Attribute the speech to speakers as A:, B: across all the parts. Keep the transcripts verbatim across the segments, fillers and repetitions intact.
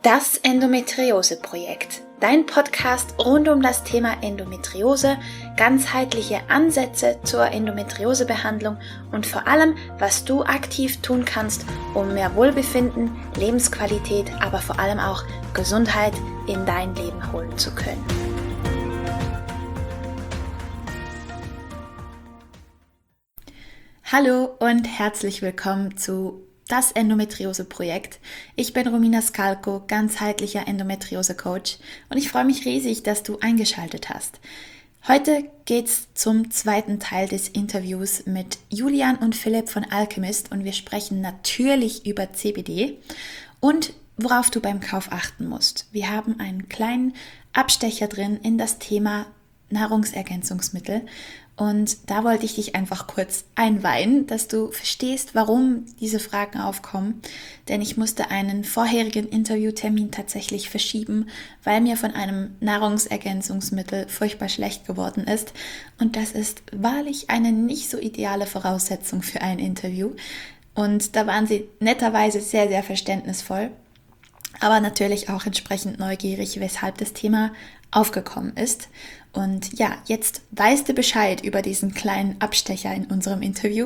A: Das Endometriose-Projekt, dein Podcast rund um das Thema Endometriose, ganzheitliche Ansätze zur Endometriosebehandlung und vor allem, was du aktiv tun kannst, um mehr Wohlbefinden, Lebensqualität, aber vor allem auch Gesundheit in dein Leben holen zu können. Hallo und herzlich willkommen zu Das Endometriose-Projekt. Ich bin Romina Skalko, ganzheitlicher Endometriose-Coach und ich freue mich riesig, dass du eingeschaltet hast. Heute geht's zum zweiten Teil des Interviews mit Julian und Philipp von Alchemist und wir sprechen natürlich über C B D und worauf du beim Kauf achten musst. Wir haben einen kleinen Abstecher drin in das Thema Nahrungsergänzungsmittel. Und da wollte ich dich einfach kurz einweihen, dass du verstehst, warum diese Fragen aufkommen. Denn ich musste einen vorherigen Interviewtermin tatsächlich verschieben, weil mir von einem Nahrungsergänzungsmittel furchtbar schlecht geworden ist. Und das ist wahrlich eine nicht so ideale Voraussetzung für ein Interview. Und da waren sie netterweise sehr, sehr verständnisvoll, aber natürlich auch entsprechend neugierig, weshalb das Thema aufgekommen ist. Und ja, jetzt weißt du Bescheid über diesen kleinen Abstecher in unserem Interview.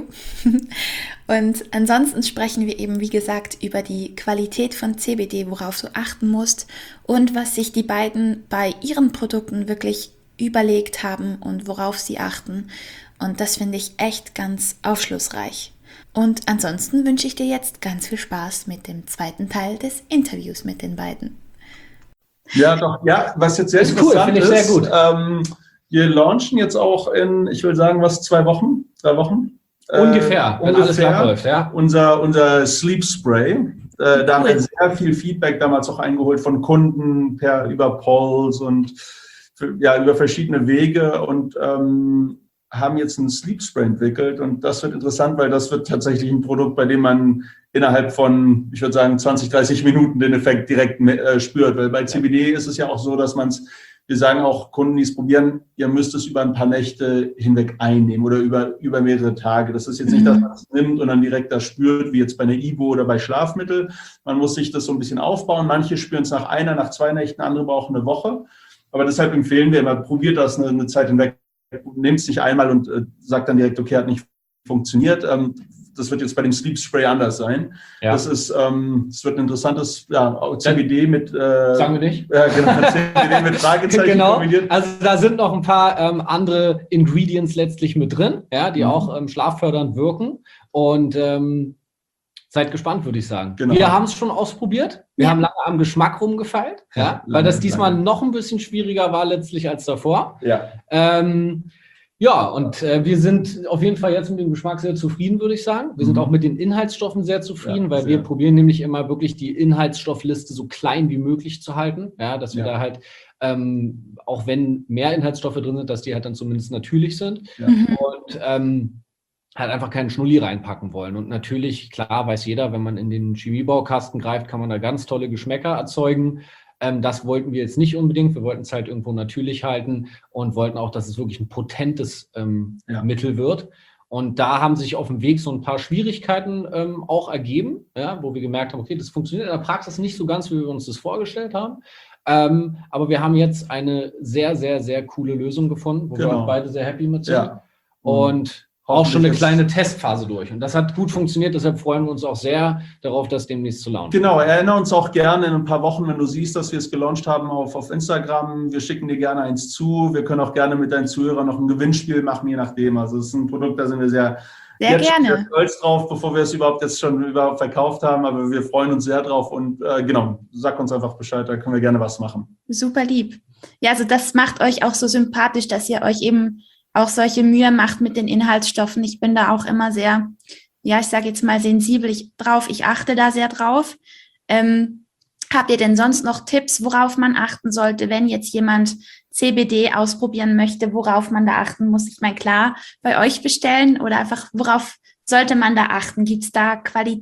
A: Und ansonsten sprechen wir eben, wie gesagt, über die Qualität von C B D, worauf du achten musst und was sich die beiden bei ihren Produkten wirklich überlegt haben und worauf sie achten. Und das finde ich echt ganz aufschlussreich. Und ansonsten wünsche ich dir jetzt ganz viel Spaß mit dem zweiten Teil des Interviews mit den beiden.
B: Ja, doch, ja, was jetzt sehr ist interessant cool, ist, sehr gut. Ähm, wir launchen jetzt auch in, ich will sagen, was, zwei Wochen, drei Wochen?
C: Ungefähr, äh, wenn ungefähr alles läuft, ja.
B: Unser, unser Sleep Spray. Äh, da cool. haben wir sehr viel Feedback damals auch eingeholt von Kunden per, über Polls und für, ja, über verschiedene Wege und ähm, haben jetzt ein Sleep Spray entwickelt und das wird interessant, weil das wird tatsächlich ein Produkt, bei dem man innerhalb von, ich würde sagen, zwanzig, dreißig Minuten den Effekt direkt äh, spürt, weil bei C B D ist es ja auch so, dass man es, wir sagen auch Kunden, die es probieren, ihr müsst es über ein paar Nächte hinweg einnehmen oder über, über mehrere Tage. Das ist jetzt nicht, dass man es nimmt und dann direkt das spürt, wie jetzt bei einer Ibo oder bei Schlafmittel. Man muss sich das so ein bisschen aufbauen. Manche spüren es nach einer, nach zwei Nächten, andere brauchen eine Woche. Aber deshalb empfehlen wir immer, probiert das eine, eine Zeit hinweg. Nehmt es nicht einmal und äh, sagt dann direkt, okay, hat nicht funktioniert. Ähm, das wird jetzt bei dem Sleep Spray anders sein. Ja. Das ist, ähm, es wird ein interessantes ja, C B D mit... Äh,
C: Sagen wir nicht.
B: Ja, genau, C B D mit Fragezeichen
C: genau.
B: kombiniert.
C: Also da sind noch ein paar ähm, andere Ingredients letztlich mit drin, ja, die mhm. auch ähm, schlaffördernd wirken. Und ähm, seid gespannt, würde ich sagen. Genau. Wir haben es schon ausprobiert. Wir ja. haben lange am Geschmack rumgefeilt, ja, ja, weil das diesmal lange. noch ein bisschen schwieriger war letztlich als davor.
B: Ja.
C: Ähm, ja, und äh, wir sind auf jeden Fall jetzt mit dem Geschmack sehr zufrieden, würde ich sagen. Wir mhm. sind auch mit den Inhaltsstoffen sehr zufrieden, ja, weil sehr. wir probieren nämlich immer wirklich die Inhaltsstoffliste so klein wie möglich zu halten. Ja, dass wir ja. da halt, ähm, auch wenn mehr Inhaltsstoffe drin sind, dass die halt dann zumindest natürlich sind. Ja. Mhm. Und ähm, halt einfach keinen Schnulli reinpacken wollen. Und natürlich, klar, weiß jeder, wenn man in den Chemiebaukasten greift, kann man da ganz tolle Geschmäcker erzeugen. Ähm, das wollten wir jetzt nicht unbedingt. Wir wollten es halt irgendwo natürlich halten und wollten auch, dass es wirklich ein potentes ähm, ja. Mittel wird. Und da haben sich auf dem Weg so ein paar Schwierigkeiten ähm, auch ergeben, ja, wo wir gemerkt haben, okay, das funktioniert in der Praxis nicht so ganz, wie wir uns das vorgestellt haben. Ähm, aber wir haben jetzt eine sehr, sehr, sehr coole Lösung gefunden, wo genau. wir auch beide sehr happy mit sind. Ja. Und auch schon eine kleine Testphase durch. Und das hat gut funktioniert, deshalb freuen wir uns auch sehr darauf, das demnächst zu launchen.
B: Genau, erinnere uns auch gerne in ein paar Wochen, wenn du siehst, dass wir es gelauncht haben auf, auf Instagram. Wir schicken dir gerne eins zu. Wir können auch gerne mit deinen Zuhörern noch ein Gewinnspiel machen, je nachdem. Also es ist ein Produkt, da sind wir sehr,
A: sehr, gerne.
B: sehr stolz drauf, bevor wir es überhaupt jetzt schon überhaupt verkauft haben. Aber wir freuen uns sehr drauf und äh, genau, sag uns einfach Bescheid, da können wir gerne was machen.
A: Super lieb. Ja, also das macht euch auch so sympathisch, dass ihr euch eben auch solche Mühe macht mit den Inhaltsstoffen. Ich bin da auch immer sehr, ja, ich sage jetzt mal sensibel ich, drauf. Ich achte da sehr drauf. Ähm, habt ihr denn sonst noch Tipps, worauf man achten sollte, wenn jetzt jemand C B D ausprobieren möchte, worauf man da achten muss? Ich meine, klar, bei euch bestellen oder einfach, worauf sollte man da achten? Gibt es da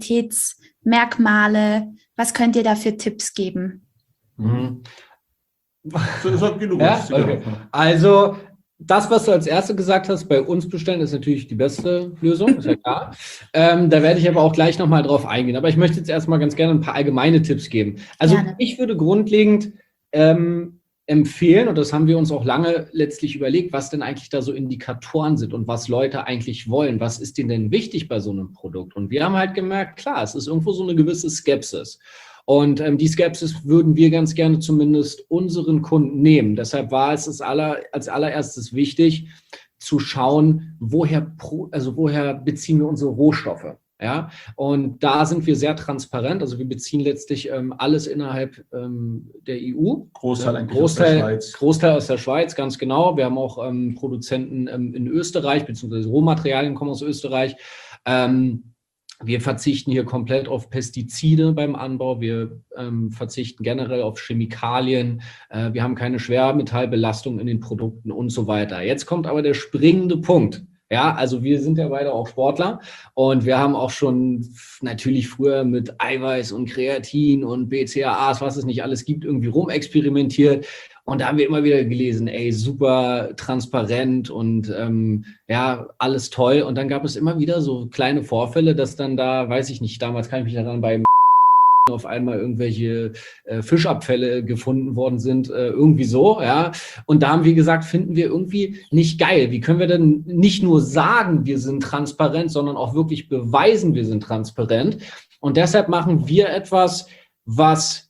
A: Qualitätsmerkmale? Was könnt ihr da für Tipps geben?
C: Mhm. Ja, okay. Also Das, was du als Erste gesagt hast, bei uns bestellen, ist natürlich die beste Lösung, ist ja klar. ähm, da werde ich aber auch gleich nochmal drauf eingehen. Aber ich möchte jetzt erstmal ganz gerne ein paar allgemeine Tipps geben. Also
A: Gerne.
C: Ich würde grundlegend ähm, empfehlen, und das haben wir uns auch lange letztlich überlegt, was denn eigentlich da so Indikatoren sind und was Leute eigentlich wollen. Was ist denen denn wichtig bei so einem Produkt? Und wir haben halt gemerkt, klar, es ist irgendwo so eine gewisse Skepsis. Und ähm, die Skepsis würden wir ganz gerne zumindest unseren Kunden nehmen. Deshalb war es das aller, als allererstes wichtig, zu schauen, woher, pro, also woher beziehen wir unsere Rohstoffe. Ja? Und da sind wir sehr transparent. Also wir beziehen letztlich ähm, alles innerhalb ähm, der E U.
B: Großteil eigentlich
C: Großteil,
B: aus der Schweiz.
C: Großteil aus der Schweiz, ganz genau. Wir haben auch ähm, Produzenten ähm, in Österreich, beziehungsweise Rohmaterialien kommen aus Österreich. Ähm, Wir verzichten hier komplett auf Pestizide beim Anbau. Wir ähm, verzichten generell auf Chemikalien. Äh, wir haben keine Schwermetallbelastung in den Produkten und so weiter. Jetzt kommt aber der springende Punkt. Ja, also wir sind ja beide auch Sportler und wir haben auch schon natürlich früher mit Eiweiß und Kreatin und B C A As, was es nicht alles gibt, irgendwie rumexperimentiert. Und da haben wir immer wieder gelesen, ey, super transparent und ähm, ja, alles toll. Und dann gab es immer wieder so kleine Vorfälle, dass dann da, weiß ich nicht, damals kann ich mich daran beim auf einmal irgendwelche äh, Fischabfälle gefunden worden sind, äh, irgendwie so, ja. Und da haben wir gesagt, finden wir irgendwie nicht geil. Wie können wir denn nicht nur sagen, wir sind transparent, sondern auch wirklich beweisen, wir sind transparent? Und deshalb machen wir etwas, was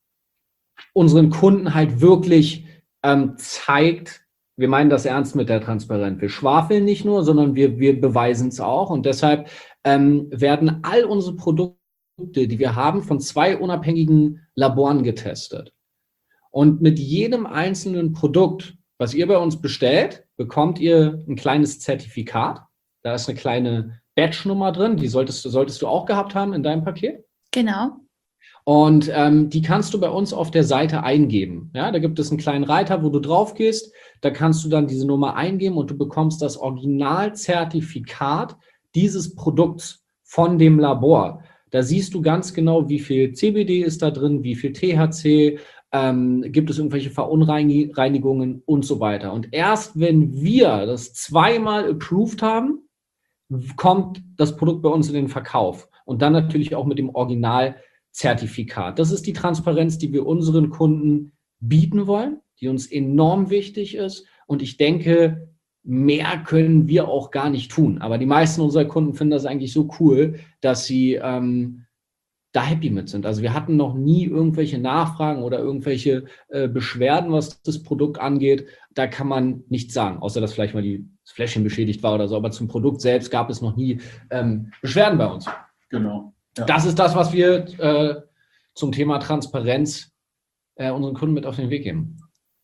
C: unseren Kunden halt wirklich ähm, zeigt, wir meinen das ernst mit der Transparenz. Wir schwafeln nicht nur, sondern wir, wir beweisen es auch. Und deshalb ähm, werden all unsere Produkte, die wir haben, von zwei unabhängigen Laboren getestet. Und mit jedem einzelnen Produkt, was ihr bei uns bestellt, bekommt ihr ein kleines Zertifikat. Da ist eine kleine Batch-Nummer drin, die solltest, solltest du auch gehabt haben in deinem Paket.
A: Genau.
C: Und ähm, die kannst du bei uns auf der Seite eingeben. Ja, da gibt es einen kleinen Reiter, wo du drauf gehst. Da kannst du dann diese Nummer eingeben und du bekommst das Originalzertifikat dieses Produkts von dem Labor. Da siehst du ganz genau, wie viel C B D ist da drin, wie viel T H C, ähm, gibt es irgendwelche Verunreinigungen und so weiter. Und erst wenn wir das zweimal approved haben, kommt das Produkt bei uns in den Verkauf. Und dann natürlich auch mit dem Originalzertifikat. Das ist die Transparenz, die wir unseren Kunden bieten wollen, die uns enorm wichtig ist. Und ich denke, mehr können wir auch gar nicht tun. Aber die meisten unserer Kunden finden das eigentlich so cool, dass sie ähm, da happy mit sind. Also wir hatten noch nie irgendwelche Nachfragen oder irgendwelche äh, Beschwerden, was das Produkt angeht. Da kann man nichts sagen, außer dass vielleicht mal die, das Fläschchen beschädigt war oder so. Aber zum Produkt selbst gab es noch nie ähm, Beschwerden bei uns.
B: Genau. Ja.
C: Das ist das, was wir äh, zum Thema Transparenz äh, unseren Kunden mit auf den Weg geben.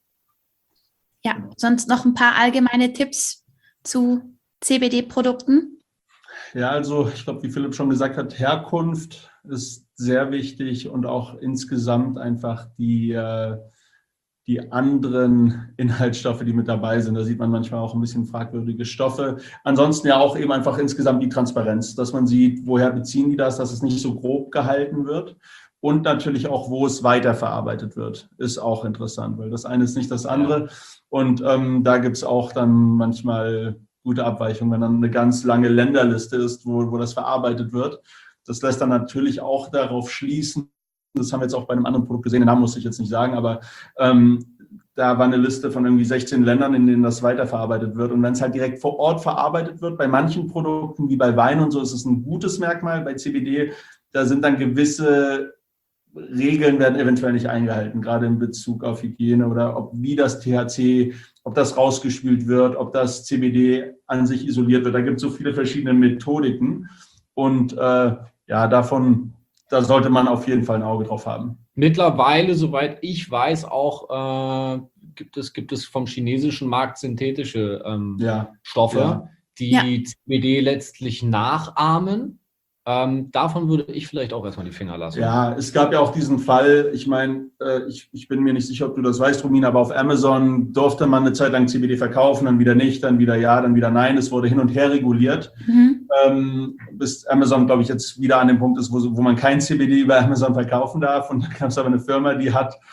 A: Ja, sonst noch ein paar allgemeine Tipps zu C B D-Produkten?
B: Ja, also ich glaube, wie Philipp schon gesagt hat, Herkunft ist sehr wichtig und auch insgesamt einfach die, äh, die anderen Inhaltsstoffe, die mit dabei sind. Da sieht man manchmal auch ein bisschen fragwürdige Stoffe. Ansonsten ja auch eben einfach insgesamt die Transparenz, dass man sieht, woher beziehen die das, dass es nicht so grob gehalten wird. Und natürlich auch, wo es weiterverarbeitet wird, ist auch interessant, weil das eine ist nicht das andere. Und ähm, da gibt es auch dann manchmal gute Abweichungen, wenn dann eine ganz lange Länderliste ist, wo, wo das verarbeitet wird. Das lässt dann natürlich auch darauf schließen, das haben wir jetzt auch bei einem anderen Produkt gesehen, den Namen muss ich jetzt nicht sagen, aber ähm, da war eine Liste von irgendwie sechzehn Ländern, in denen das weiterverarbeitet wird. Und wenn es halt direkt vor Ort verarbeitet wird, bei manchen Produkten wie bei Wein und so, ist es ein gutes Merkmal. Bei C B D, da sind dann gewisse Regeln werden eventuell nicht eingehalten, gerade in Bezug auf Hygiene oder ob wie das T H C, ob das rausgespült wird, ob das C B D an sich isoliert wird. Da gibt es so viele verschiedene Methodiken und äh, ja, davon, da sollte man auf jeden Fall ein Auge drauf haben.
C: Mittlerweile, soweit ich weiß, auch äh, gibt es, gibt es vom chinesischen Markt synthetische ähm,
B: ja.
C: Stoffe,
B: ja.
C: die
A: Ja.
C: C B D letztlich nachahmen. Ähm, davon würde ich vielleicht auch erstmal die Finger lassen.
B: Ja, es gab ja auch diesen Fall, ich meine, äh, ich, ich bin mir nicht sicher, ob du das weißt, Romina, aber auf Amazon durfte man eine Zeit lang C B D verkaufen, dann wieder nicht, dann wieder ja, dann wieder nein. Es wurde hin und her reguliert,
A: Mhm.
B: ähm, bis Amazon, glaube ich, jetzt wieder an dem Punkt ist, wo, wo man kein C B D über Amazon verkaufen darf. Und da gab es aber eine Firma, die hat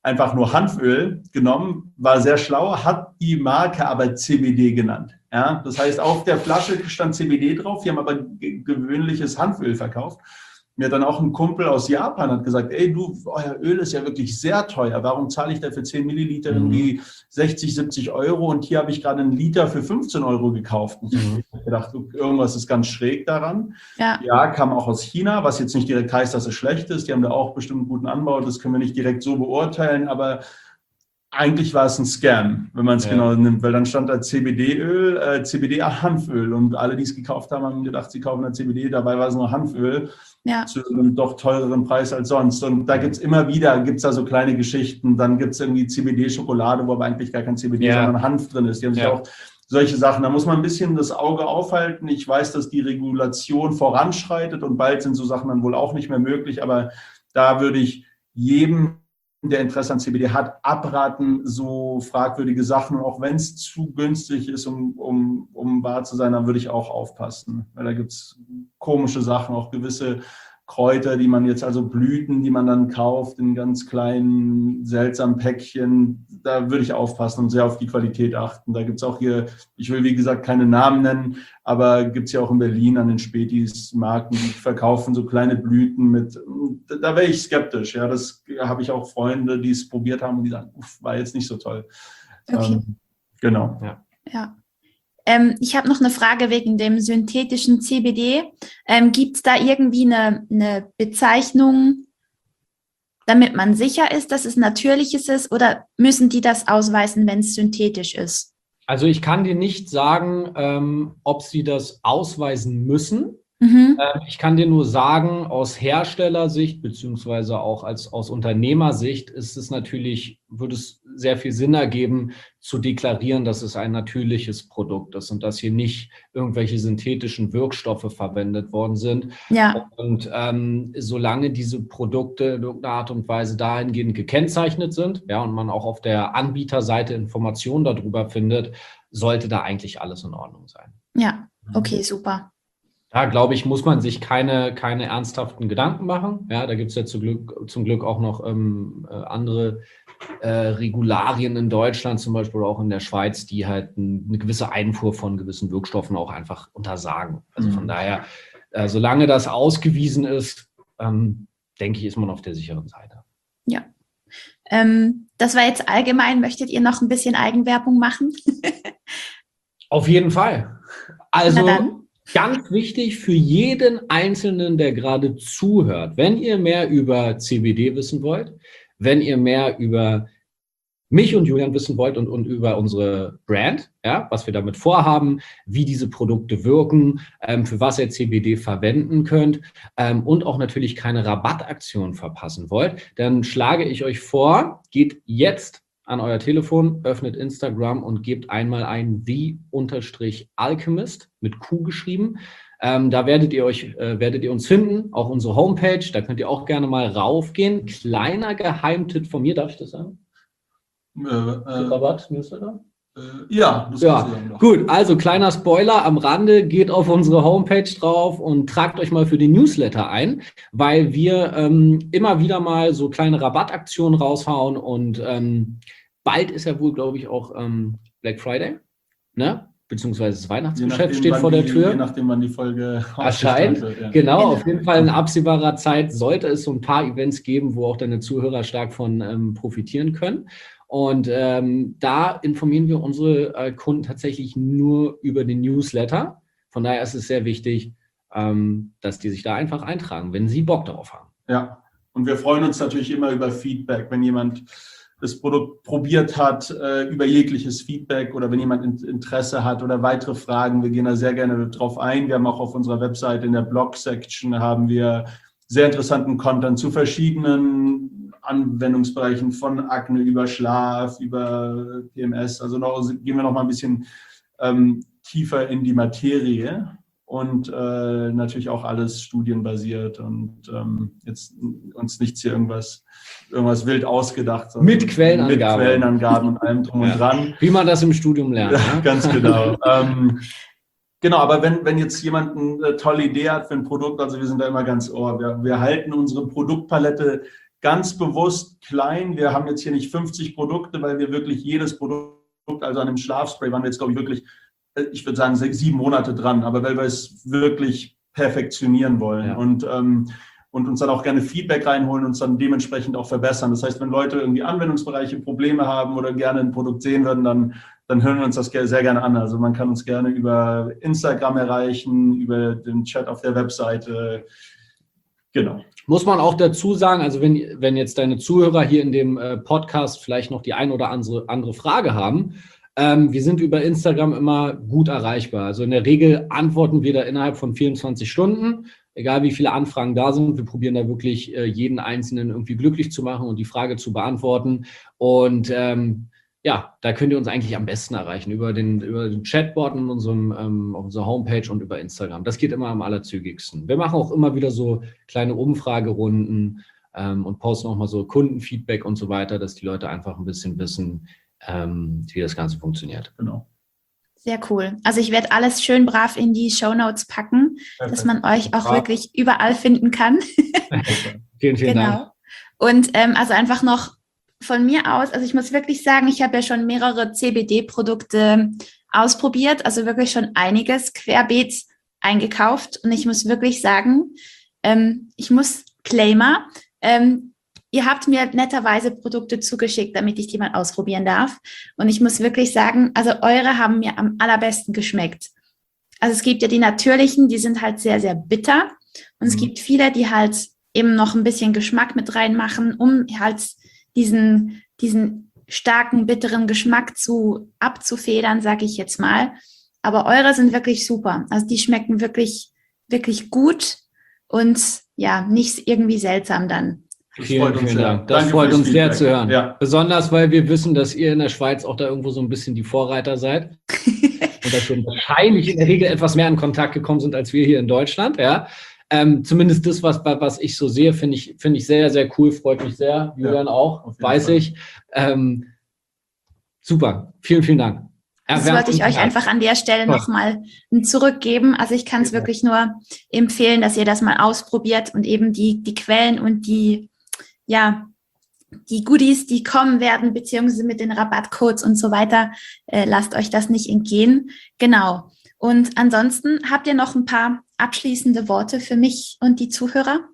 B: einfach nur Hanföl genommen, war sehr schlau, hat die Marke aber C B D genannt. Ja, das heißt, auf der Flasche stand C B D drauf, die haben aber ge- gewöhnliches Hanföl verkauft. Mir hat dann auch ein Kumpel aus Japan hat gesagt, ey du, euer Öl ist ja wirklich sehr teuer, warum zahle ich da für zehn Milliliter
C: Mhm.
B: irgendwie sechzig, siebzig Euro und hier habe ich gerade einen Liter für fünfzehn Euro gekauft. Und
C: Mhm.
B: ich habe gedacht, irgendwas ist ganz schräg daran.
A: Ja,
B: Ja, kam auch aus China, was jetzt nicht direkt heißt, dass es schlecht ist. Die haben da auch bestimmt einen guten Anbau, das können wir nicht direkt so beurteilen, aber eigentlich war es ein Scam, wenn man es
C: Ja.
B: genau nimmt, weil dann stand da C B D-Öl, äh, C B D-Hanföl und alle, die es gekauft haben, haben gedacht, sie kaufen da C B D, dabei war es nur Hanföl
A: ja,
B: zu einem doch teureren Preis als sonst. Und da gibt es immer wieder, gibt es da so kleine Geschichten, dann gibt es irgendwie C B D-Schokolade, wo aber eigentlich gar kein C B D,
C: Ja.
B: sondern Hanf drin ist. Die haben sich
C: Ja.
B: auch solche Sachen, da muss man ein bisschen das Auge aufhalten. Ich weiß, dass die Regulation voranschreitet und bald sind so Sachen dann wohl auch nicht mehr möglich, aber da würde ich jedem, der Interesse an C B D hat, abraten, so fragwürdige Sachen. Auch wenn es zu günstig ist, um, um, um wahr zu sein, dann würde ich auch aufpassen. Weil da gibt es komische Sachen, auch gewisse Kräuter, die man jetzt, also Blüten, die man dann kauft in ganz kleinen, seltsamen Päckchen. Da würde ich aufpassen und sehr auf die Qualität achten. Da gibt es auch hier, ich will wie gesagt keine Namen nennen, aber gibt es ja auch in Berlin an den Spätis Marken, die verkaufen so kleine Blüten mit, da wäre ich skeptisch. Ja, das habe ich auch Freunde, die es probiert haben und die sagen, uff, war jetzt nicht so toll.
A: okay.
B: Ähm, genau.
A: Ja. Ähm, ich habe noch eine Frage wegen dem synthetischen C B D. Ähm, gibt es da irgendwie eine, eine Bezeichnung, damit man sicher ist, dass es natürliches ist, oder müssen die das ausweisen, wenn es synthetisch ist?
C: Also ich kann dir nicht sagen, ähm, ob sie das ausweisen müssen.
A: Mhm.
C: Ähm, ich kann dir nur sagen, aus Herstellersicht beziehungsweise auch als aus Unternehmersicht ist es natürlich, würde es sehr viel Sinn ergeben, zu deklarieren, dass es ein natürliches Produkt ist und dass hier nicht irgendwelche synthetischen Wirkstoffe verwendet worden sind.
A: Ja,
C: Und ähm, solange diese Produkte in irgendeiner Art und Weise dahingehend gekennzeichnet sind, ja, und man auch auf der Anbieterseite Informationen darüber findet, sollte da eigentlich alles in Ordnung sein.
A: ja, okay, super.
C: Da, glaube ich, muss man sich keine, keine ernsthaften Gedanken machen. Ja, da gibt es ja zum Glück, zum Glück auch noch ähm, äh, andere äh, Regularien in Deutschland, zum Beispiel auch in der Schweiz, die halt ein, eine gewisse Einfuhr von gewissen Wirkstoffen auch einfach untersagen. Also von
B: Mhm.
C: daher, äh, solange das ausgewiesen ist, ähm, denke ich, ist man auf der sicheren Seite.
A: Ja. Ähm, das war jetzt allgemein. Möchtet ihr noch ein bisschen Eigenwerbung machen?
C: Auf jeden Fall.
A: Na
C: Also
A: dann.
C: ganz wichtig für jeden Einzelnen, der gerade zuhört, wenn ihr mehr über C B D wissen wollt, wenn ihr mehr über mich und Julian wissen wollt und, und über unsere Brand, ja, was wir damit vorhaben, wie diese Produkte wirken, ähm, für was ihr C B D verwenden könnt ähm, und auch natürlich keine Rabattaktion verpassen wollt, dann schlage ich euch vor, geht jetzt an euer Telefon, öffnet Instagram und gebt einmal ein The-Alchemist mit Q geschrieben. Ähm, da werdet ihr euch, äh, werdet ihr uns finden, auch unsere Homepage, da könnt ihr auch gerne mal raufgehen. Kleiner Geheimtipp von mir, darf ich das sagen?
B: Äh, äh,
C: Rabatt, Newsletter?
B: äh, ja, das
C: Ja,
B: kannst du sagen doch.
C: gut, also kleiner Spoiler am Rande, geht auf unsere Homepage drauf und tragt euch mal für den Newsletter ein, weil wir ähm, immer wieder mal so kleine Rabattaktionen raushauen und ähm, bald ist ja wohl, glaube ich, auch ähm, Black Friday, ne? Beziehungsweise das Weihnachtsgeschäft steht
B: wann
C: vor der
B: die,
C: Tür.
B: Je nachdem, wann die Folge
C: Erscheint.
B: ausgestrahlt wird, ja.
C: Genau,
A: Genau.
C: auf jeden Fall in absehbarer Zeit sollte es so ein paar Events geben, wo auch deine Zuhörer stark von ähm, profitieren können. Und ähm, da informieren wir unsere äh, Kunden tatsächlich nur über den Newsletter. Von daher ist es sehr wichtig, ähm, dass die sich da einfach eintragen, wenn sie Bock darauf haben.
B: Ja, und wir freuen uns natürlich immer über Feedback, wenn jemand das Produkt probiert hat, äh, über jegliches Feedback oder wenn jemand in, Interesse hat oder weitere Fragen. Wir gehen da sehr gerne drauf ein. Wir haben auch auf unserer Webseite in der Blog-Section haben wir sehr interessanten Content zu verschiedenen Anwendungsbereichen von Akne über Schlaf, über P M S. Also noch, gehen wir noch mal ein bisschen ähm, tiefer in die Materie. Und äh, natürlich auch alles studienbasiert und ähm, jetzt uns nichts hier irgendwas, irgendwas wild ausgedacht. sondern
C: Mit Quellenangaben.
B: Mit Quellenangaben und allem drum
C: Ja.
B: und dran.
C: Wie man das im Studium lernt.
B: Ja,
C: Ne?
B: ganz genau. ähm, genau, aber wenn, wenn jetzt jemand eine tolle Idee hat für ein Produkt, also wir sind da immer ganz ohr. Wir, wir halten unsere Produktpalette ganz bewusst klein. Wir haben jetzt hier nicht fünfzig Produkte, weil wir wirklich jedes Produkt, also an dem Schlafspray waren wir jetzt, glaube ich, wirklich, ich würde sagen, sechs, sieben Monate dran, aber weil wir es wirklich perfektionieren wollen. Ja. Und ähm, und uns dann auch gerne Feedback reinholen und uns dann dementsprechend auch verbessern. Das heißt, wenn Leute irgendwie Anwendungsbereiche Probleme haben oder gerne ein Produkt sehen würden, dann, dann hören wir uns das sehr gerne an. Also man kann uns gerne über Instagram erreichen, über den Chat auf der Webseite. Genau.
C: Muss man auch dazu sagen, also wenn, wenn jetzt deine Zuhörer hier in dem Podcast vielleicht noch die ein oder andere, andere Frage haben, ähm, wir sind über Instagram immer gut erreichbar. Also in der Regel antworten wir da innerhalb von vierundzwanzig Stunden. Egal wie viele Anfragen da sind, wir probieren da wirklich äh, jeden Einzelnen irgendwie glücklich zu machen und die Frage zu beantworten. Und ähm, ja, da könnt ihr uns eigentlich am besten erreichen über den, über den Chatbot in unserem, ähm, auf unserer Homepage und über Instagram. Das geht immer am allerzügigsten. Wir machen auch immer wieder so kleine Umfragerunden ähm, und posten auch mal so Kundenfeedback und so weiter, dass die Leute einfach ein bisschen wissen, ähm, wie das Ganze funktioniert.
B: Genau.
A: Sehr cool. Also ich werde alles schön brav in die Shownotes packen, Perfekt. Dass man euch auch brav. Wirklich überall finden kann.
C: Vielen, vielen
A: genau.
C: Dank.
A: Und ähm, also einfach noch von mir aus, also ich muss wirklich sagen, ich habe ja schon mehrere C B D-Produkte ausprobiert, also wirklich schon einiges querbeet eingekauft. Und ich muss wirklich sagen, ähm, ich muss Claimer, ähm, ihr habt mir netterweise Produkte zugeschickt, damit ich die mal ausprobieren darf. Und ich muss wirklich sagen, also eure haben mir am allerbesten geschmeckt. Also es gibt ja die natürlichen, die sind halt sehr, sehr bitter. Und mhm. es gibt viele, die halt eben noch ein bisschen Geschmack mit reinmachen, um halt diesen, diesen starken, bitteren Geschmack zu abzufedern, sage ich jetzt mal. Aber eure sind wirklich super. Also die schmecken wirklich, wirklich gut und ja, nicht irgendwie seltsam dann.
C: Das vielen, freut uns vielen Dank. Das Danke freut uns sehr zu hören. Ja. Besonders, weil wir wissen, dass ihr in der Schweiz auch da irgendwo so ein bisschen die Vorreiter seid. Und dass wir wahrscheinlich in der Regel etwas mehr in Kontakt gekommen sind, als wir hier in Deutschland. Ja. Ähm, zumindest das, was, was ich so sehe, finde ich, finde ich sehr, sehr cool. Freut mich sehr. Julian ja, auch, weiß Fall. ich. Ähm, super. Vielen, vielen Dank.
A: Das wollte ich euch einfach an der Stelle nochmal zurückgeben. Also ich kann es ja. wirklich nur empfehlen, dass ihr das mal ausprobiert und eben die, die Quellen und die ja, die Goodies, die kommen werden, beziehungsweise mit den Rabattcodes und so weiter, äh, lasst euch das nicht entgehen. Genau. Und ansonsten habt ihr noch ein paar abschließende Worte für mich und die Zuhörer?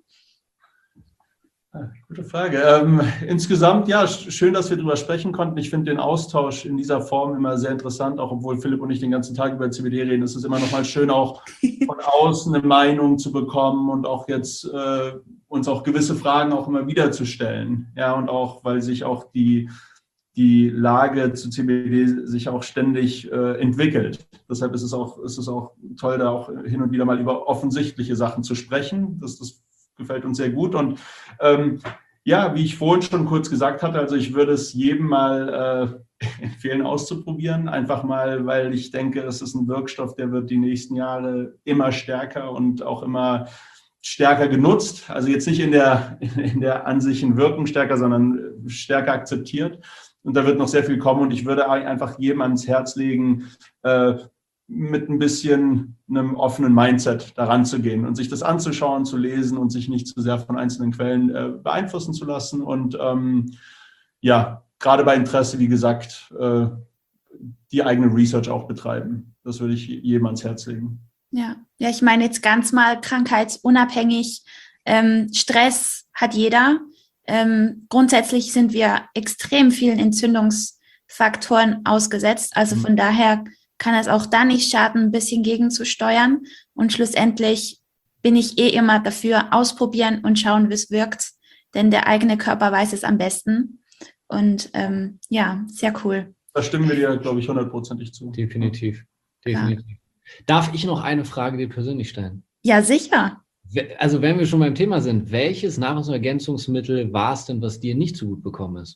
B: Gute Frage. Ähm, insgesamt, ja, schön, dass wir darüber sprechen konnten. Ich finde den Austausch in dieser Form immer sehr interessant, auch obwohl Philipp und ich den ganzen Tag über C B D reden. Es ist immer noch mal schön, auch von außen eine Meinung zu bekommen und auch jetzt äh, uns auch gewisse Fragen auch immer wieder zu stellen. Ja, und auch, weil sich auch die, die Lage zu C B D sich auch ständig äh, entwickelt. Deshalb ist es auch, ist es auch toll, da auch hin und wieder mal über offensichtliche Sachen zu sprechen. Das, das gefällt uns sehr gut. Und ähm, ja, wie ich vorhin schon kurz gesagt hatte, also ich würde es jedem mal äh, empfehlen, auszuprobieren. Einfach mal, weil ich denke, es ist ein Wirkstoff, der wird die nächsten Jahre immer stärker und auch immer stärker genutzt. Also jetzt nicht in der, in der an sich in Wirkung stärker, sondern stärker akzeptiert. Und da wird noch sehr viel kommen. Und ich würde einfach jedem ans Herz legen, äh, mit ein bisschen einem offenen Mindset daran zu gehen und sich das anzuschauen, zu lesen und sich nicht zu sehr von einzelnen Quellen äh, beeinflussen zu lassen. Und ähm, ja, gerade bei Interesse, wie gesagt, äh, die eigene Research auch betreiben. Das würde ich jedem ans Herz legen.
A: Ja, ja, ich meine jetzt ganz mal krankheitsunabhängig. Ähm, Stress hat jeder. Ähm, grundsätzlich sind wir extrem vielen Entzündungsfaktoren ausgesetzt. Also von mhm. daher kann es auch da nicht schaden, ein bisschen gegenzusteuern. Und schlussendlich bin ich eh immer dafür, ausprobieren und schauen, wie es wirkt. Denn der eigene Körper weiß es am besten. Und ähm, ja, sehr cool.
B: Da stimmen wir dir, glaube ich, hundertprozentig zu.
C: Definitiv. Definitiv. Ja. Darf ich noch eine Frage dir persönlich stellen?
A: Ja, sicher.
C: Also wenn wir schon beim Thema sind, welches Nahrungsergänzungsmittel war es denn, was dir nicht so gut bekommen ist?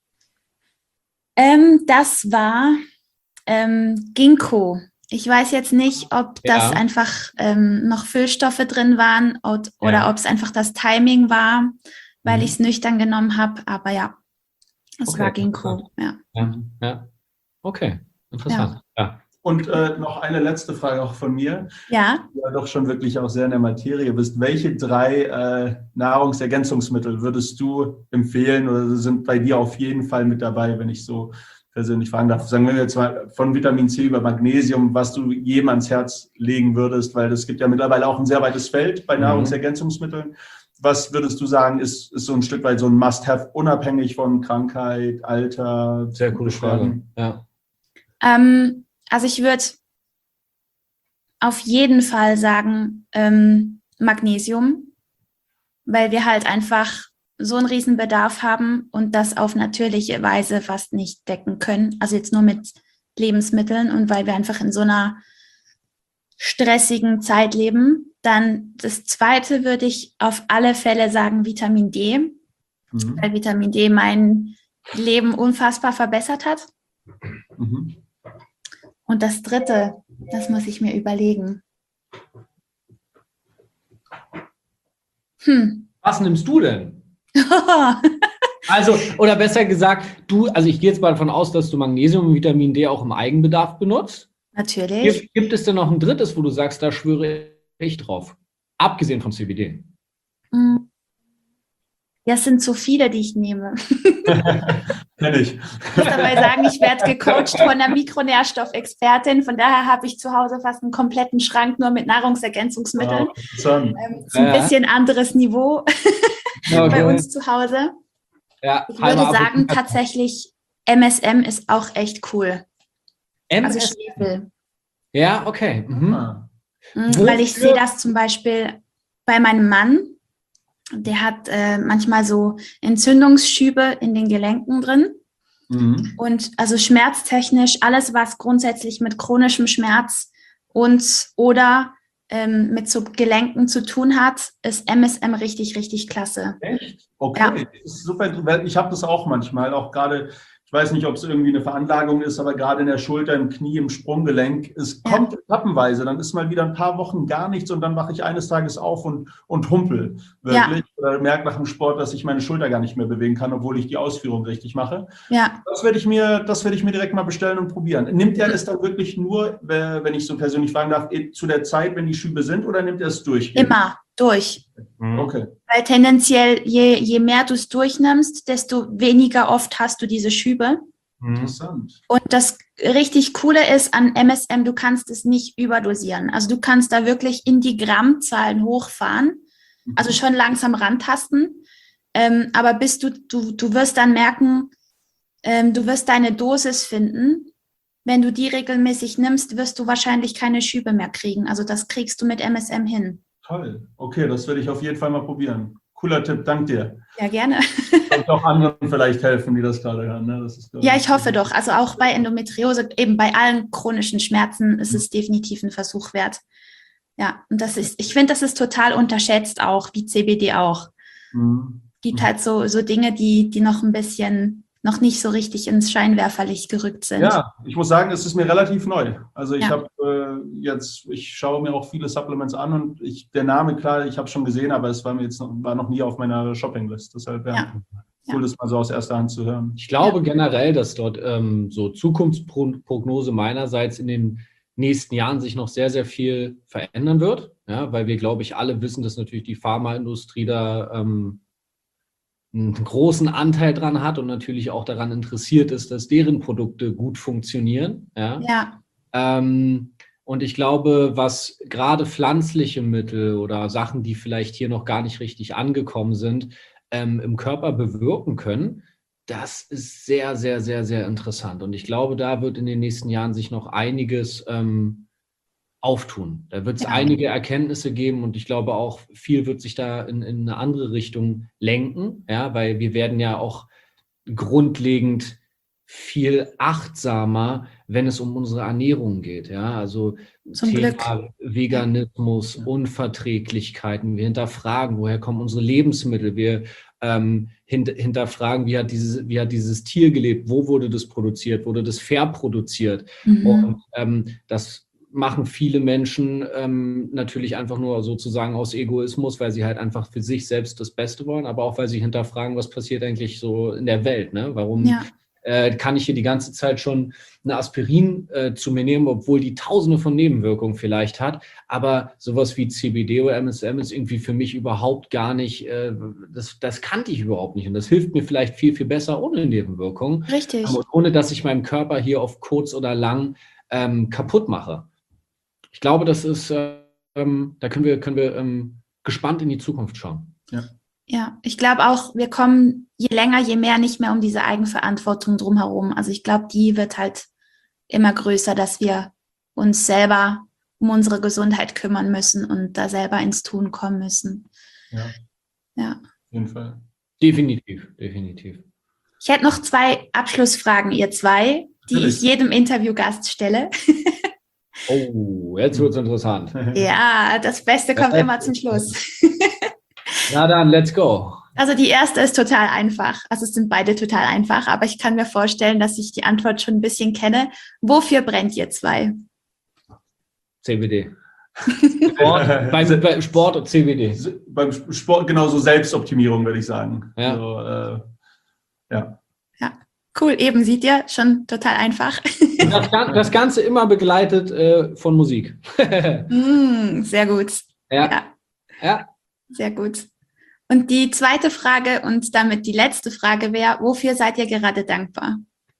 A: Ähm, das war ähm, Ginkgo. Ich weiß jetzt nicht, ob das ja. einfach ähm, noch Füllstoffe drin waren oder, oder ja. ob es einfach das Timing war, weil mhm. ich es nüchtern genommen habe. Aber ja, es okay, war Ginkgo. Ja.
C: Ja. ja. Okay, interessant. Ja. ja.
B: Und äh, noch eine letzte Frage auch von mir.
A: Ja.
B: Du ja doch schon wirklich auch sehr in der Materie bist. Welche drei äh, Nahrungsergänzungsmittel würdest du empfehlen oder sind bei dir auf jeden Fall mit dabei, wenn ich so persönlich fragen darf? Sagen wir jetzt mal von Vitamin C über Magnesium, was du jedem ans Herz legen würdest, weil es gibt ja mittlerweile auch ein sehr weites Feld bei Nahrungsergänzungsmitteln. Was würdest du sagen, ist, ist so ein Stück weit so ein Must-Have, unabhängig von Krankheit, Alter?
C: Sehr coole Frage. Ja.
A: Ähm, also ich würde auf jeden Fall sagen ähm, Magnesium, weil wir halt einfach so einen riesen Bedarf haben und das auf natürliche Weise fast nicht decken können. Also jetzt nur mit Lebensmitteln und weil wir einfach in so einer stressigen Zeit leben. Dann das Zweite würde ich auf alle Fälle sagen Vitamin D, mhm. weil Vitamin D mein Leben unfassbar verbessert hat. Mhm. Und das Dritte, das muss ich mir überlegen.
C: Hm. Was nimmst du denn? Also, oder besser gesagt, du, also ich gehe jetzt mal davon aus, dass du Magnesium und Vitamin D auch im Eigenbedarf benutzt.
A: Natürlich.
C: Gibt, gibt es denn noch ein drittes, wo du sagst, da schwöre ich drauf? Abgesehen von C B D.
A: Ja, es sind so viele, die ich nehme.
B: Kenn ich.
A: Ich muss dabei sagen, ich werde gecoacht von einer Mikronährstoffexpertin. Von daher habe ich zu Hause fast einen kompletten Schrank nur mit Nahrungsergänzungsmitteln.
B: Wow,
A: ähm, ist ein ja. bisschen anderes Niveau okay. bei uns zu Hause. Ja, ich würde sagen, tatsächlich M S M ist auch echt cool.
C: M S M?
A: Also Schwefel.
C: Ja, okay. Mhm.
A: Weil ich sehe das zum Beispiel bei meinem Mann. Der hat äh, manchmal so Entzündungsschübe in den Gelenken drin. Mhm. Und also schmerztechnisch, alles, was grundsätzlich mit chronischem Schmerz und oder ähm, mit so Gelenken zu tun hat, ist M S M richtig, richtig klasse.
B: Echt? Okay, ja. Das ist super. Ich habe das auch manchmal, auch gerade, ich weiß nicht, ob es irgendwie eine Veranlagung ist, aber gerade in der Schulter, im Knie, im Sprunggelenk, es ja. kommt etappenweise, dann ist mal wieder ein paar Wochen gar nichts und dann wache ich eines Tages auf und, und humpel wirklich. Ja. Oder merke nach dem Sport, dass ich meine Schulter gar nicht mehr bewegen kann, obwohl ich die Ausführung richtig mache.
A: Ja.
B: Das werde ich mir, das werde ich mir direkt mal bestellen und probieren. Nimmt er es dann wirklich nur, wenn ich so persönlich fragen darf, zu der Zeit, wenn die Schübe sind, oder nimmt er es durch?
A: Immer durch.
B: Okay.
A: Weil tendenziell, je, je mehr du es durchnimmst, desto weniger oft hast du diese Schübe.
B: Interessant.
A: Und das richtig Coole ist an M S M, du kannst es nicht überdosieren. Also du kannst da wirklich in die Grammzahlen hochfahren, also schon langsam rantasten. Ähm, aber bis du, du, du wirst dann merken, ähm, du wirst deine Dosis finden. Wenn du die regelmäßig nimmst, wirst du wahrscheinlich keine Schübe mehr kriegen. Also das kriegst du mit M S M hin.
B: Toll. Okay, das werde ich auf jeden Fall mal probieren. Cooler Tipp, dank dir.
A: Ja, gerne.
B: Und auch anderen vielleicht helfen, die das gerade hören. Ne? Das ist,
A: ja, ich hoffe doch. Also auch bei Endometriose, eben bei allen chronischen Schmerzen ist es definitiv ein Versuch wert. Ja, und das ist, ich finde, das ist total unterschätzt auch, wie C B D auch. Mhm. Gibt halt so, so Dinge, die, die noch ein bisschen, noch nicht so richtig ins Scheinwerferlicht gerückt sind.
B: Ja, ich muss sagen, es ist mir relativ neu. Also ich ja. habe äh, jetzt, ich schaue mir auch viele Supplements an und ich, der Name, klar, ich habe schon gesehen, aber es war mir jetzt noch, war noch nie auf meiner Shoppinglist. Deshalb ja, ja. cool, ja. das mal so aus erster Hand zu hören.
C: Ich glaube ja. generell, dass dort ähm, so Zukunftsprognose meinerseits in den nächsten Jahren sich noch sehr, sehr viel verändern wird. Ja, weil wir, glaube ich, alle wissen, dass natürlich die Pharmaindustrie da ähm, einen großen Anteil dran hat und natürlich auch daran interessiert ist, dass deren Produkte gut funktionieren. Ja.
A: ja.
C: Ähm, und ich glaube, was gerade pflanzliche Mittel oder Sachen, die vielleicht hier noch gar nicht richtig angekommen sind, ähm, im Körper bewirken können, das ist sehr, sehr, sehr, sehr interessant. Und ich glaube, da wird in den nächsten Jahren sich noch einiges ähm, auftun. Da wird es ja. einige Erkenntnisse geben und ich glaube auch, viel wird sich da in, in eine andere Richtung lenken, ja, weil wir werden ja auch grundlegend viel achtsamer, wenn es um unsere Ernährung geht, ja, also
A: Zum
C: Thema
A: Glück.
C: Veganismus,
B: ja.
C: Unverträglichkeiten, wir hinterfragen, woher kommen unsere Lebensmittel, wir ähm, hint, hinterfragen, wie hat, dieses, wie hat dieses Tier gelebt, wo wurde das produziert, wurde das fair produziert
A: Mhm.
C: und ähm, das machen viele Menschen ähm, natürlich einfach nur sozusagen aus Egoismus, weil sie halt einfach für sich selbst das Beste wollen, aber auch, weil sie hinterfragen, was passiert eigentlich so in der Welt, ne? Warum
A: Ja.
C: äh, kann ich hier die ganze Zeit schon eine Aspirin äh, zu mir nehmen, obwohl die tausende von Nebenwirkungen vielleicht hat. Aber sowas wie C B D oder M S M ist irgendwie für mich überhaupt gar nicht, äh, das, das kannte ich überhaupt nicht. Und das hilft mir vielleicht viel, viel besser ohne Nebenwirkungen.
A: Richtig.
C: Und ohne, dass ich meinem Körper hier auf kurz oder lang ähm, kaputt mache. Ich glaube, das ist, ähm, da können wir, können wir ähm, gespannt in die Zukunft schauen.
B: Ja.
A: Ja, ich glaube auch, wir kommen je länger, je mehr nicht mehr um diese Eigenverantwortung drumherum. Also ich glaube, die wird halt immer größer, dass wir uns selber um unsere Gesundheit kümmern müssen und da selber ins Tun kommen müssen.
B: Ja,
A: ja.
B: Auf jeden Fall.
C: Definitiv, definitiv.
A: Ich hätte noch zwei Abschlussfragen, ihr zwei, die
B: Natürlich.
A: ich jedem Interviewgast stelle.
C: Oh, jetzt wird es interessant.
A: Ja, das Beste kommt immer zum Schluss.
C: Na dann, let's go.
A: Also die erste ist total einfach. Also es sind beide total einfach, aber ich kann mir vorstellen, dass ich die Antwort schon ein bisschen kenne. Wofür brennt ihr zwei?
C: C B D. Sport, beim, beim Sport und C B D.
B: Beim Sport genauso Selbstoptimierung, würde ich sagen.
C: Ja.
B: So, äh, ja.
A: Ja, cool. Eben, seht ihr, schon total einfach.
C: Das, das Ganze immer begleitet äh, von Musik.
A: mm, sehr gut.
C: Ja.
A: ja.
C: Ja.
A: Sehr gut. Und die zweite Frage und damit die letzte Frage wäre, wofür seid ihr gerade dankbar?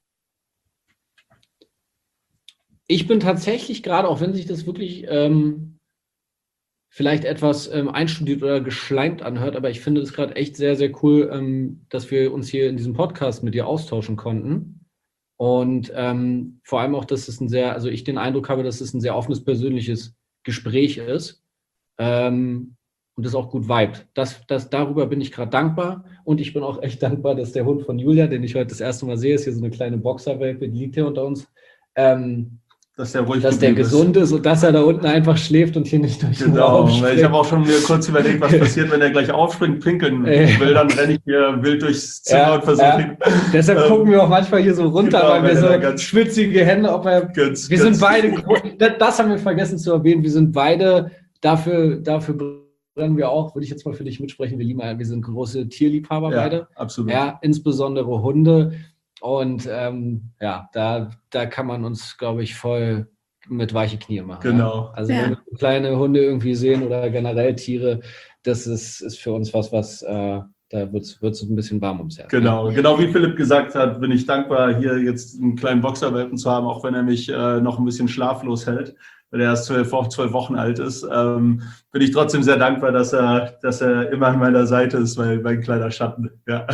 C: Ich bin tatsächlich gerade, auch wenn sich das wirklich ähm, vielleicht etwas ähm, einstudiert oder geschleimt anhört, aber ich finde es gerade echt sehr, sehr cool, ähm, dass wir uns hier in diesem Podcast mit dir austauschen konnten. Und ähm, vor allem auch, dass es ein sehr, also ich den Eindruck habe, dass es ein sehr offenes, persönliches Gespräch ist. Ähm, Und das auch gut vibet. Das, das, darüber bin ich gerade dankbar. Und ich bin auch echt dankbar, dass der Hund von Julia, den ich heute das erste Mal sehe, ist hier so eine kleine Boxerwelpe, die liegt hier unter uns, ähm,
B: Dass der, ruhig
C: dass der gesund ist und dass er da unten einfach schläft und hier nicht durch den
B: Genau,
C: Raum
B: weil
C: springt.
B: ich habe auch schon mir kurz überlegt, was passiert, wenn er gleich aufspringt, pinkeln
C: Äh.
B: will, dann renne ich hier wild durchs Zimmer
C: Ja,
B: und versuche
C: ja.
B: ihn.
C: Deshalb
B: ähm,
C: gucken wir auch manchmal hier so runter,
B: genau,
C: weil wir
B: wenn er
C: so
B: da ganz-
C: schwitzige Hände, ob er.
B: Ganz,
C: Wir
B: ganz-
C: sind beide, gro- das, das haben wir vergessen zu erwähnen, wir sind beide dafür, dafür brennen wir auch, würde ich jetzt mal für dich mitsprechen, wir lieben, wir sind große Tierliebhaber
B: ja,
C: beide.
B: absolut.
C: Ja, insbesondere Hunde. Und ähm, ja, da, da kann man uns, glaube ich, voll mit weiche Knie machen.
B: Genau.
C: Ja? Also
A: Ja.
C: wenn wir kleine Hunde irgendwie sehen oder generell Tiere, das ist, ist für uns was, was äh, da wird es ein bisschen warm ums Herz.
B: Genau, genau wie Philipp gesagt hat, bin ich dankbar, hier jetzt einen kleinen Boxerwelpen zu haben, auch wenn er mich äh, noch ein bisschen schlaflos hält, weil er erst zwölf, zwölf Wochen alt ist. Ähm, bin ich trotzdem sehr dankbar, dass er, dass er immer an meiner Seite ist, weil mein kleiner Schatten. Ja.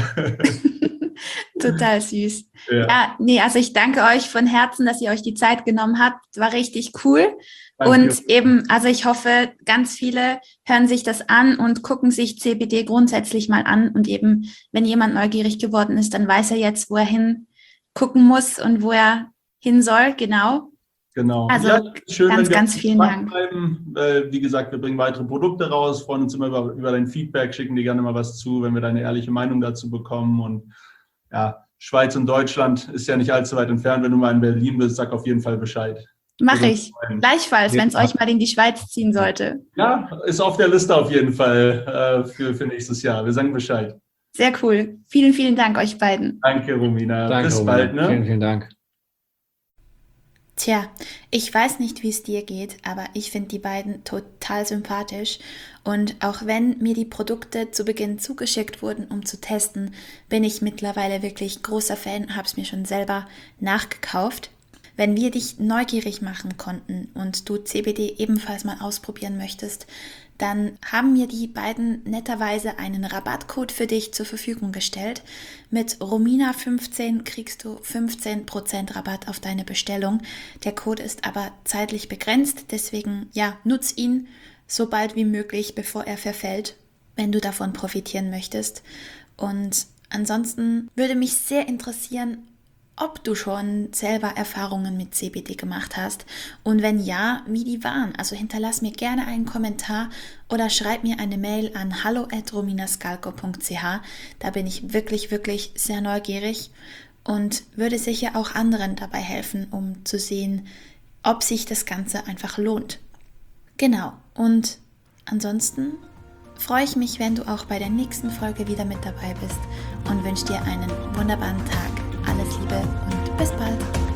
A: Total süß.
B: Ja.
A: Ja, nee, also ich danke euch von Herzen, dass ihr euch die Zeit genommen habt. War richtig cool.
B: Danke.
A: Und eben, also ich hoffe, ganz viele hören sich das an und gucken sich C B D grundsätzlich mal an. Und eben, wenn jemand neugierig geworden ist, dann weiß er jetzt, wo er hingucken muss und wo er hin soll. Genau.
B: Genau.
A: Also
B: ja, schön,
A: ganz,
B: wenn wir
A: ganz vielen Dank.
B: bleiben. Äh, wie gesagt, wir bringen weitere Produkte raus, freuen uns immer über, über dein Feedback, schicken dir gerne mal was zu, wenn wir deine ehrliche Meinung dazu bekommen. Und ja, Schweiz und Deutschland ist ja nicht allzu weit entfernt. Wenn du mal in Berlin bist, sag auf jeden Fall Bescheid.
A: Mache
B: Würde
A: ich.
B: uns freuen.
A: Gleichfalls, wenn es euch mal in die Schweiz ziehen sollte.
B: Ja, ist auf der Liste auf jeden Fall äh, für, für nächstes Jahr. Wir sagen Bescheid.
A: Sehr cool. Vielen, vielen Dank euch beiden.
B: Danke, Romina.
C: Danke,
B: Bis
C: Romina.
B: bald. Ne?
C: Vielen, vielen Dank.
A: Tja, ich weiß nicht, wie es dir geht, aber ich finde die beiden total sympathisch. Und auch wenn mir die Produkte zu Beginn zugeschickt wurden, um zu testen, bin ich mittlerweile wirklich großer Fan, habe es mir schon selber nachgekauft. Wenn wir dich neugierig machen konnten und du C B D ebenfalls mal ausprobieren möchtest, dann haben mir die beiden netterweise einen Rabattcode für dich zur Verfügung gestellt. Mit Romina fünfzehn kriegst du fünfzehn Prozent Rabatt auf deine Bestellung. Der Code ist aber zeitlich begrenzt, deswegen ja, nutz ihn so bald wie möglich, bevor er verfällt, wenn du davon profitieren möchtest. Und ansonsten würde mich sehr interessieren, ob du schon selber Erfahrungen mit C B D gemacht hast und wenn ja, wie die waren. Also hinterlass mir gerne einen Kommentar oder schreib mir eine Mail an hallo at rominaskalko punkt c h. Da bin ich wirklich, wirklich sehr neugierig und würde sicher auch anderen dabei helfen, um zu sehen, ob sich das Ganze einfach lohnt. Genau, und ansonsten freue ich mich, wenn du auch bei der nächsten Folge wieder mit dabei bist und wünsche dir einen wunderbaren Tag. Alles Liebe und bis bald.